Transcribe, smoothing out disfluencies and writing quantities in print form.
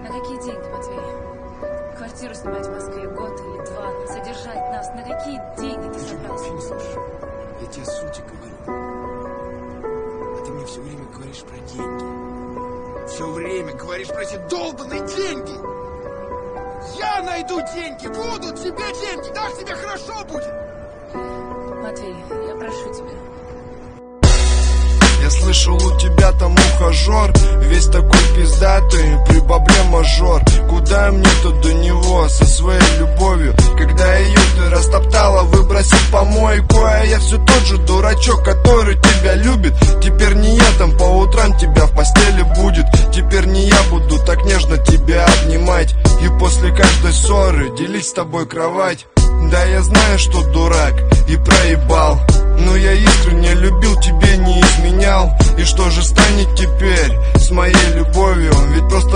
На какие деньги, Матвей? Квартиру снимать в Москве год или два, содержать нас. На какие деньги ты собрался? Я тебе сути говорю. А ты мне все время говоришь про деньги. Все время говоришь про эти долбаные деньги. Я найду деньги, будут тебе деньги, так тебе хорошо будет. Матвей, я прошу тебя. Я слышал, у тебя там ухажер, весь такой пиздатый, при бабле мажор. Куда мне-то до него со своей любовью, когда ее ты растоптала, выбросил в помойку. А я все тот же дурачок, который тебя любит. Теперь не я там по утрам тебя в постели будет. Теперь не я буду так нежно тебя обнимать и после каждой ссоры делить с тобой кровать. Да, я знаю, что дурак и проебал, но я искренне любил, тебе не изменял. И что же станет теперь с моей любовью? Ведь просто